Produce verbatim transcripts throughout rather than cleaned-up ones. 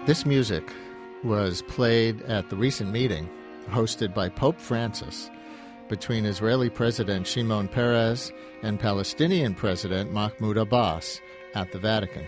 This music was played at the recent meeting hosted by Pope Francis between Israeli President Shimon Peres and Palestinian President Mahmoud Abbas at the Vatican.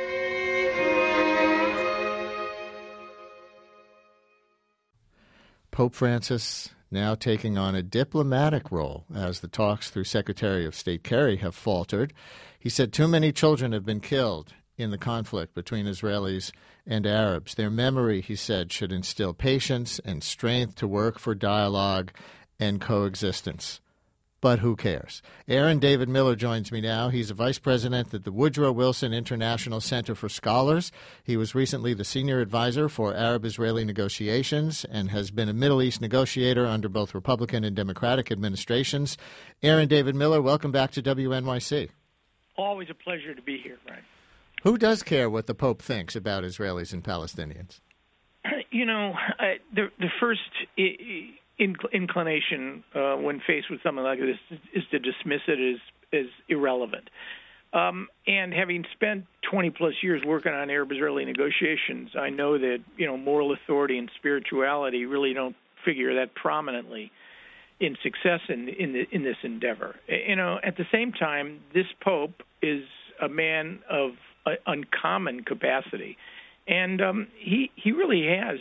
Pope Francis now taking on a diplomatic role as the talks through Secretary of State Kerry have faltered. He said too many children have been killed in the conflict between Israelis and Arabs. Their memory, he said, should instill patience and strength to work for dialogue and coexistence. But who cares? Aaron David Miller joins me now. He's a vice president at the Woodrow Wilson International Center for Scholars. He was recently the senior advisor for Arab-Israeli negotiations and has been a Middle East negotiator under both Republican and Democratic administrations. Aaron David Miller, welcome back to W N Y C. Always a pleasure to be here, Brian. Who does care what the Pope thinks about Israelis and Palestinians? You know, I, the, the first I, inc- inclination uh, when faced with something like this is, is to dismiss it as, as irrelevant. Um, and having spent twenty-plus years working on Arab-Israeli negotiations, I know that, you know, moral authority and spirituality really don't figure that prominently in success in, in, the, in this endeavor. You know, at the same time, this Pope is a man of uh, uncommon capacity. And um, he he really has,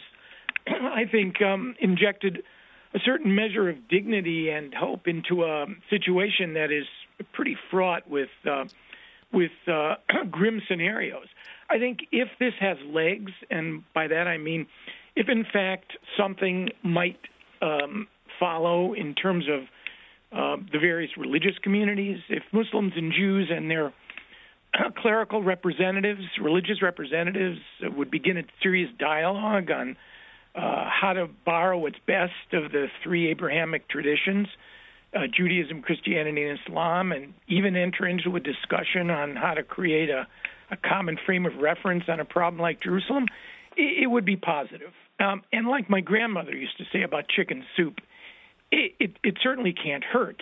I think, um, injected a certain measure of dignity and hope into a situation that is pretty fraught with uh, with uh, grim scenarios. I think if this has legs, and by that I mean if in fact something might um, follow in terms of uh, the various religious communities, if Muslims and Jews and their clerical representatives, religious representatives, would begin a serious dialogue on uh, how to borrow what's best of the three Abrahamic traditions, uh, Judaism, Christianity, and Islam, and even enter into a discussion on how to create a, a common frame of reference on a problem like Jerusalem, it, it would be positive. Um, and like my grandmother used to say about chicken soup, it, it, it certainly can't hurt.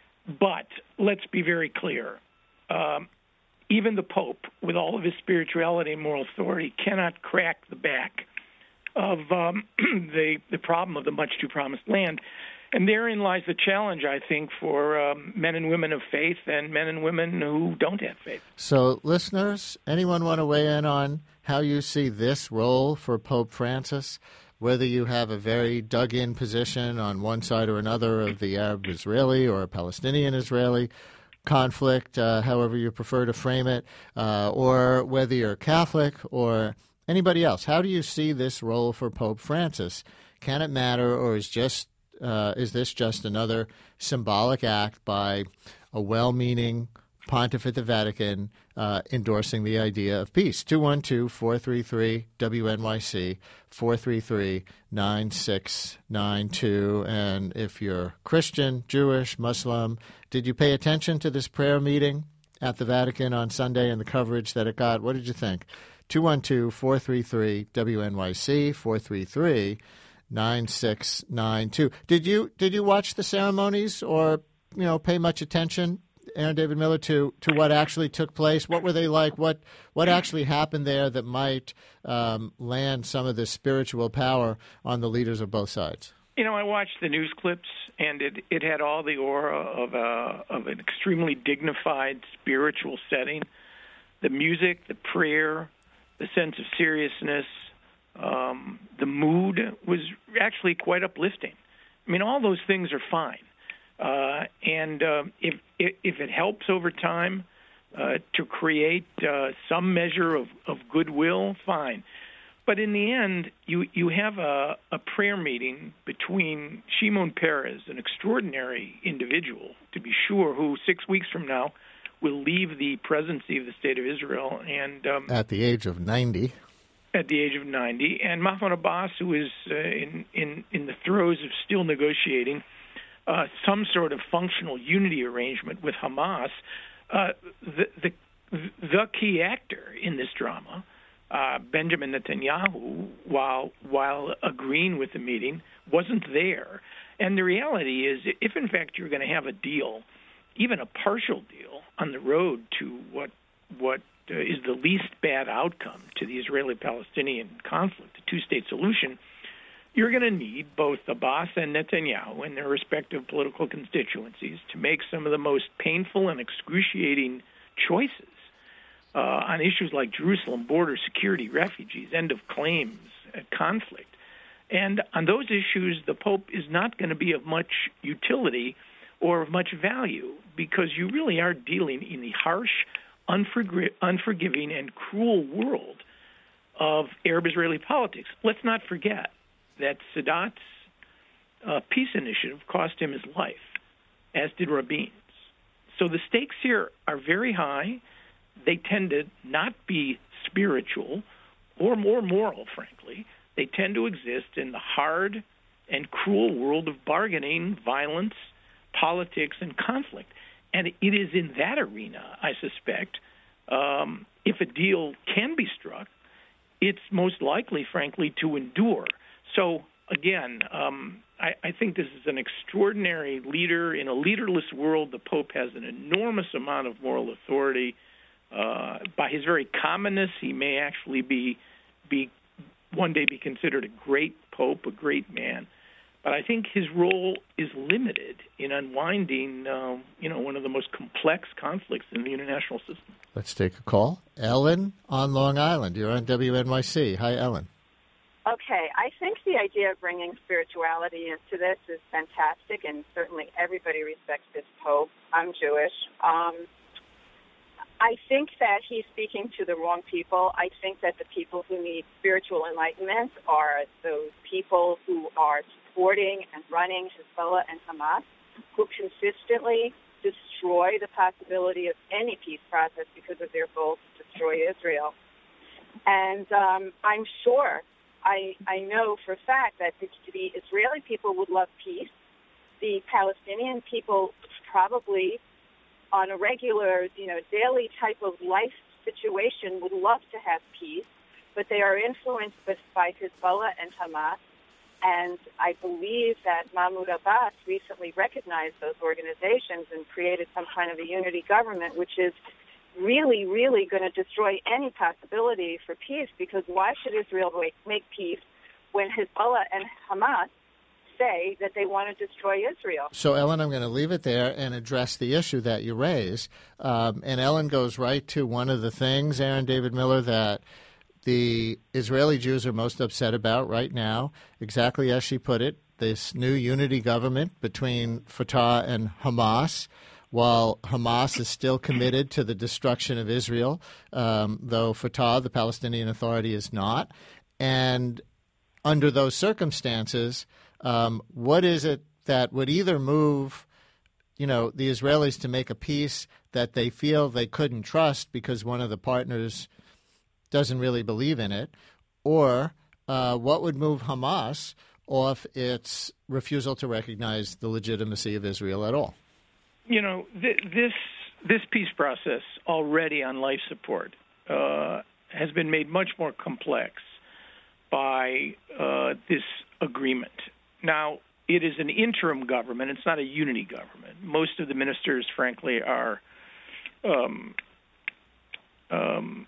But let's be very clear. Um, Even the Pope, with all of his spirituality and moral authority, cannot crack the back of um, the the problem of the much-to-promised land. And therein lies the challenge, I think, for um, men and women of faith and men and women who don't have faith. So, listeners, anyone want to weigh in on how you see this role for Pope Francis? Whether you have a very dug-in position on one side or another of the Arab-Israeli or Palestinian-Israeli conflict, uh, however you prefer to frame it, uh, or whether you're Catholic or anybody else. How do you see this role for Pope Francis? Can it matter, or is just uh, is this just another symbolic act by a well-meaning pontiff at the Vatican uh, endorsing the idea of peace? two one two, four three three, W N Y C, four three three, nine six nine two. And if you're Christian, Jewish, Muslim, did you pay attention to this prayer meeting at the Vatican on Sunday and the coverage that it got? What did you think? two one two, four three three, W N Y C, four three three, nine six nine two. Did you did you watch the ceremonies or, you know, pay much attention, Aaron David Miller, to, to what actually took place? What were they like? What what actually happened there that might um, land some of the spiritual power on the leaders of both sides? You know, I watched the news clips, and it, it had all the aura of a, of an extremely dignified spiritual setting. The music, the prayer, the sense of seriousness, um, the mood was actually quite uplifting. I mean, all those things are fine. Uh, and uh, if, if it helps over time uh, to create uh, some measure of, of goodwill, fine. But in the end, you, you have a, a prayer meeting between Shimon Peres, an extraordinary individual, to be sure, who six weeks from now will leave the presidency of the State of Israel. and um, At the age of ninety. At the age of ninety. And Mahmoud Abbas, who is uh, in, in, in the throes of still negotiating Uh, some sort of functional unity arrangement with Hamas, uh, the, the the key actor in this drama, uh, Benjamin Netanyahu, while while agreeing with the meeting, wasn't there. And the reality is, if in fact you're going to have a deal, even a partial deal, on the road to what what uh, is the least bad outcome to the Israeli-Palestinian conflict, a two-state solution, you're going to need both Abbas and Netanyahu and their respective political constituencies to make some of the most painful and excruciating choices uh, on issues like Jerusalem, border security, refugees, end of claims, uh, conflict. And on those issues, the Pope is not going to be of much utility or of much value because you really are dealing in the harsh, unforg- unforgiving, and cruel world of Arab-Israeli politics. Let's not forget that Sadat's uh, peace initiative cost him his life, as did Rabin's. So the stakes here are very high. They tend to not be spiritual or more moral, frankly. They tend to exist in the hard and cruel world of bargaining, violence, politics, and conflict. And it is in that arena, I suspect, um, if a deal can be struck, it's most likely, frankly, to endure. So, again, um, I, I think this is an extraordinary leader. In a leaderless world, the Pope has an enormous amount of moral authority. Uh, by his very commonness, he may actually be be one day be considered a great pope, a great man. But I think his role is limited in unwinding, uh, you know, one of the most complex conflicts in the international system. Let's take a call. Ellen on Long Island. You're on W N Y C. Hi, Ellen. Okay, I think the idea of bringing spirituality into this is fantastic, and certainly everybody respects this Pope. I'm Jewish. Um, I think that he's speaking to the wrong people. I think that the people who need spiritual enlightenment are those people who are supporting and running Hezbollah and Hamas, who consistently destroy the possibility of any peace process because of their goal to destroy Israel. And um, I'm sure, I, I know for a fact that the, the Israeli people would love peace. The Palestinian people probably on a regular, you know, daily type of life situation would love to have peace, but they are influenced by Hezbollah and Hamas. And I believe that Mahmoud Abbas recently recognized those organizations and created some kind of a unity government, which is really, really going to destroy any possibility for peace, because why should Israel make peace when Hezbollah and Hamas say that they want to destroy Israel? So, Ellen, I'm going to leave it there and address the issue that you raise. Um, and Ellen goes right to one of the things, Aaron David Miller, that the Israeli Jews are most upset about right now, exactly as she put it, this new unity government between Fatah and Hamas. While Hamas is still committed to the destruction of Israel, um, though Fatah, the Palestinian Authority, is not. And under those circumstances, um, what is it that would either move, you know, the Israelis to make a peace that they feel they couldn't trust because one of the partners doesn't really believe in it, or uh, what would move Hamas off its refusal to recognize the legitimacy of Israel at all? You know, th- this this peace process already on life support uh, has been made much more complex by uh, this agreement. Now, it is an interim government. It's not a unity government. Most of the ministers, frankly, are um, um,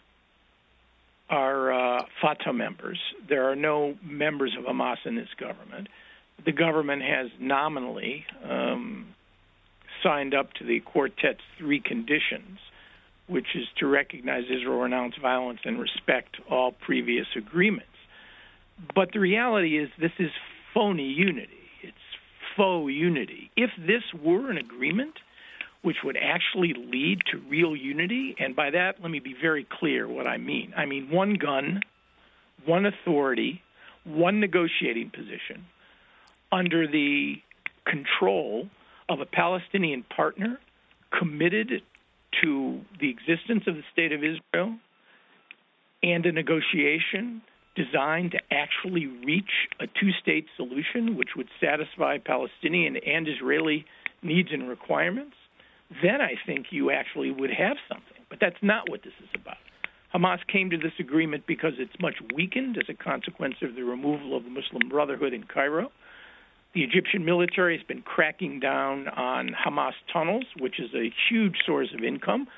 are uh, Fatah members. There are no members of Hamas in this government. The government has nominally um, signed up to the quartet's three conditions, which is to recognize Israel, renounce violence, and respect all previous agreements. But the reality is this is phony unity. It's faux unity. If this were an agreement which would actually lead to real unity, and by that, let me be very clear what I mean. I mean one gun, one authority, one negotiating position under the control of a Palestinian partner committed to the existence of the State of Israel, and a negotiation designed to actually reach a two-state solution which would satisfy Palestinian and Israeli needs and requirements, then I think you actually would have something. But that's not what this is about. Hamas came to this agreement because it's much weakened as a consequence of the removal of the Muslim Brotherhood in Cairo. The Egyptian military has been cracking down on Hamas tunnels, which is a huge source of income.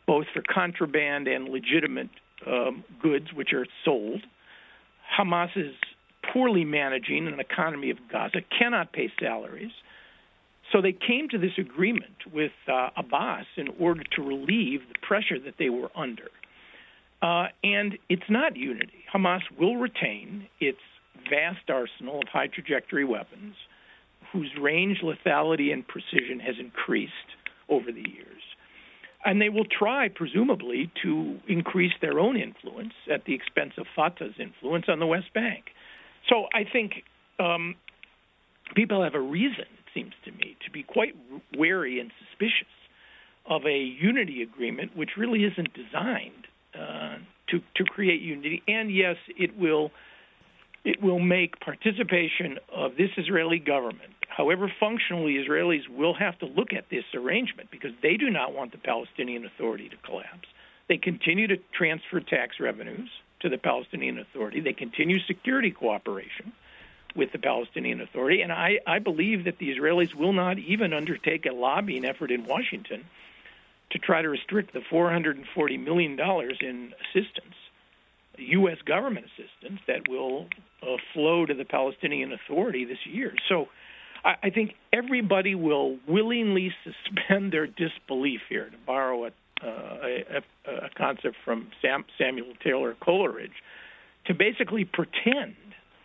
both for contraband and legitimate um, goods which are sold. Hamas is poorly managing an economy of Gaza, cannot pay salaries. So they came to this agreement with uh, Abbas in order to relieve the pressure that they were under. Uh, and it's not unity. Hamas will retain its vast arsenal of high-trajectory weapons, whose range, lethality, and precision has increased over the years. And they will try, presumably, to increase their own influence at the expense of Fatah's influence on the West Bank. So I think um, people have a reason, it seems to me, to be quite wary and suspicious of a unity agreement which really isn't designed uh, to, to create unity. And, yes, it will it will make participation of this Israeli government, however functionally Israelis will have to look at this arrangement because they do not want the Palestinian Authority to collapse. They continue to transfer tax revenues to the Palestinian Authority. They continue security cooperation with the Palestinian Authority. And I, I believe that the Israelis will not even undertake a lobbying effort in Washington to try to restrict the four hundred forty million dollars in assistance, U S government assistance, that will uh, flow to the Palestinian Authority this year. So I, I think everybody will willingly suspend their disbelief here, to borrow a, uh, a, a concept from Sam, Samuel Taylor Coleridge, to basically pretend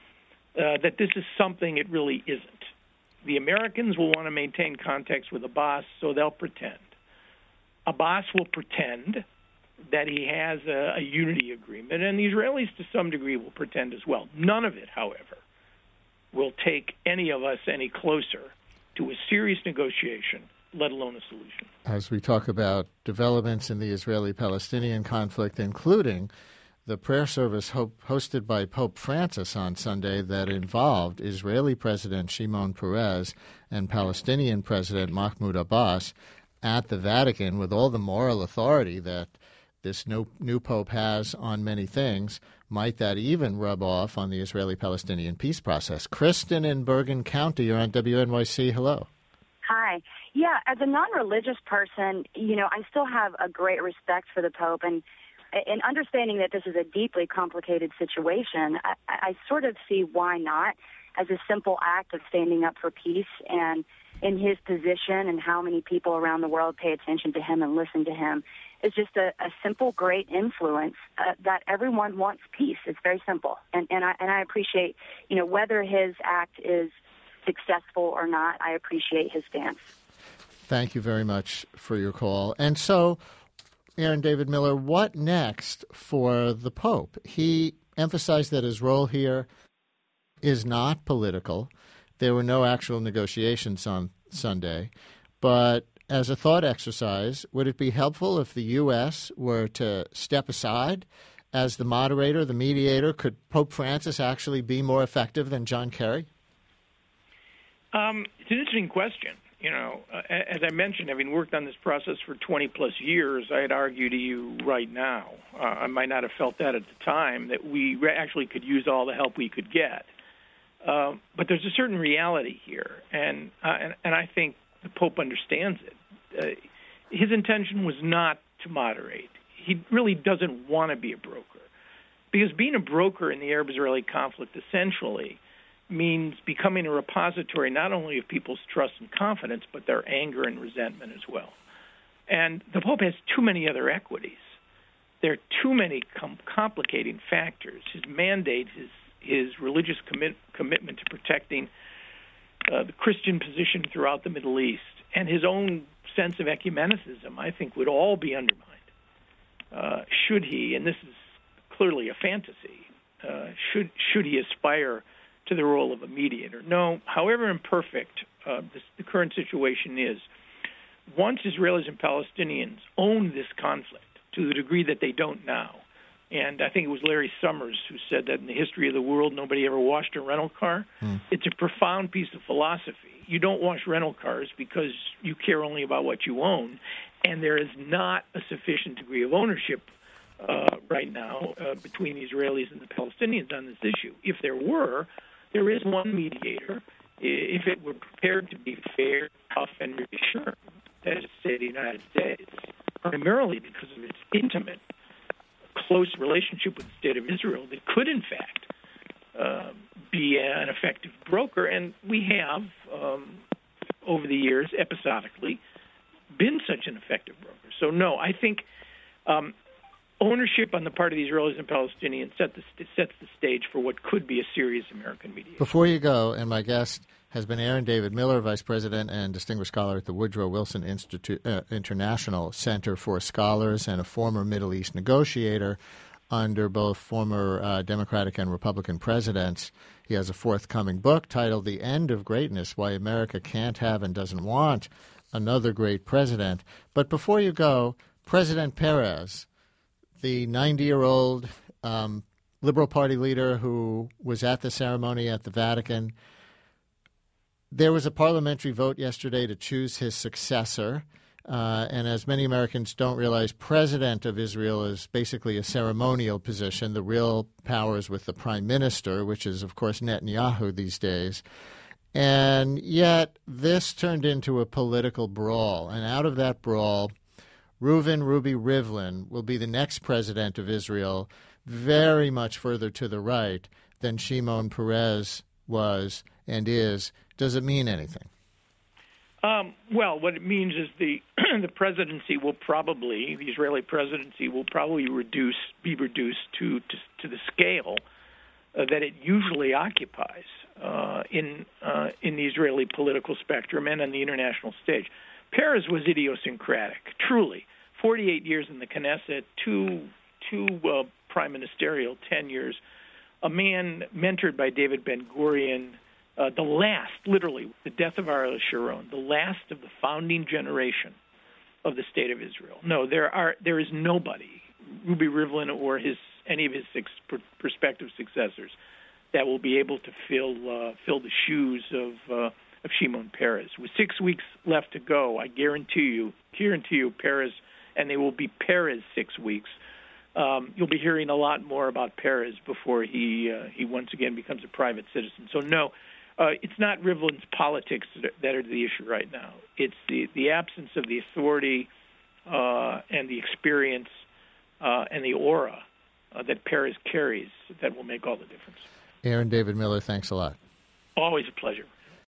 uh, that this is something it really isn't. The Americans will want to maintain contacts with Abbas, so they'll pretend. Abbas will pretend that he has a, a unity agreement, and the Israelis to some degree will pretend as well. None of it, however, will take any of us any closer to a serious negotiation, let alone a solution. As we talk about developments in the Israeli-Palestinian conflict, including the prayer service ho- hosted by Pope Francis on Sunday that involved Israeli President Shimon Peres and Palestinian President Mahmoud Abbas at the Vatican, with all the moral authority that this new, new pope has on many things, might that even rub off on the Israeli-Palestinian peace process? Kristen in Bergen County, you're on W N Y C. Hello. Hi. Yeah, as a non-religious person, you know, I still have a great respect for the Pope, and in understanding that this is a deeply complicated situation, I, I sort of see why not, as a simple act of standing up for peace. And in his position and how many people around the world pay attention to him and listen to him, is just a, a simple, great influence uh, that everyone wants peace. It's very simple. And, and, I, and I appreciate, you know, whether his act is successful or not, I appreciate his stance. Thank you very much for your call. And so, Aaron David Miller, what next for the Pope? He emphasized that his role here is not political. There were no actual negotiations on Sunday. But as a thought exercise, would it be helpful if the U S were to step aside as the moderator, the mediator? Could Pope Francis actually be more effective than John Kerry? Um, it's an interesting question. You know, uh, as I mentioned, having worked on this process for twenty plus years, I'd argue to you right now, uh, I might not have felt that at the time, that we re- actually could use all the help we could get. Uh, but there's a certain reality here, and, uh, and and I think the Pope understands it. Uh, his intention was not to moderate. He really doesn't want to be a broker, because being a broker in the Arab-Israeli conflict essentially means becoming a repository not only of people's trust and confidence, but their anger and resentment as well. And the Pope has too many other equities. There are too many com- complicating factors. His mandate, his his religious commit- commitment to protecting uh, the Christian position throughout the Middle East, and his own sense of ecumenicism, I think, would all be undermined uh, should he, and this is clearly a fantasy, uh, should should he aspire to the role of a mediator. No, however imperfect uh, this, the current situation is, once Israelis and Palestinians own this conflict to the degree that they don't now, and I think it was Larry Summers who said that in the history of the world nobody ever washed a rental car. Mm. It's a profound piece of philosophy. You don't wash rental cars because you care only about what you own, and there is not a sufficient degree of ownership uh, right now uh, between the Israelis and the Palestinians on this issue. If there were, there is one mediator. If it were prepared to be fair, tough, and reassuring, that is to say the United States, primarily because of its intimate, close relationship with the State of Israel that could, in fact, uh, be an effective broker. And we have, um, over the years, episodically, been such an effective broker. So, no, I think um, ownership on the part of the Israelis and Palestinians set the, sets the stage for what could be a serious American mediation. Before you go, and my guest has been Aaron David Miller, Vice President and Distinguished Scholar at the Woodrow Wilson Institute, uh, International Center for Scholars and a former Middle East negotiator under both former uh, Democratic and Republican presidents. He has a forthcoming book titled The End of Greatness, Why America Can't Have and Doesn't Want Another Great President. But before you go, President Peres, the ninety-year-old um, Liberal Party leader who was at the ceremony at the Vatican, there was a parliamentary vote yesterday to choose his successor. Uh, and as many Americans don't realize, President of Israel is basically a ceremonial position. The real power is with the Prime Minister, which is, of course, Netanyahu these days. And yet this turned into a political brawl. And out of that brawl, Reuven Ruby Rivlin will be the next president of Israel, very much further to the right than Shimon Peres was and is. Does it mean anything? Um, well, what it means is the the presidency will probably, the Israeli presidency will probably reduce, be reduced to to, to the scale uh, that it usually occupies uh, in uh, in the Israeli political spectrum and on the international stage. Peres was idiosyncratic, truly. Forty-eight years in the Knesset, two two uh, prime ministerial tenures, a man mentored by David Ben-Gurion. Uh, the last, literally, the death of Ariel Sharon, the last of the founding generation of the State of Israel. No, there are there is nobody, Ruby Rivlin or his any of his six pr- prospective successors, that will be able to fill uh, fill the shoes of uh, of Shimon Peres. With six weeks left to go, I guarantee you, guarantee you, Peres, and they will be Peres six weeks. Um, you'll be hearing a lot more about Peres before he uh, he once again becomes a private citizen. So no. Uh, it's not Rivlin's politics that are the issue right now. It's the, the absence of the authority uh, and the experience uh, and the aura uh, that Peres carries that will make all the difference. Aaron David Miller, thanks a lot. Always a pleasure.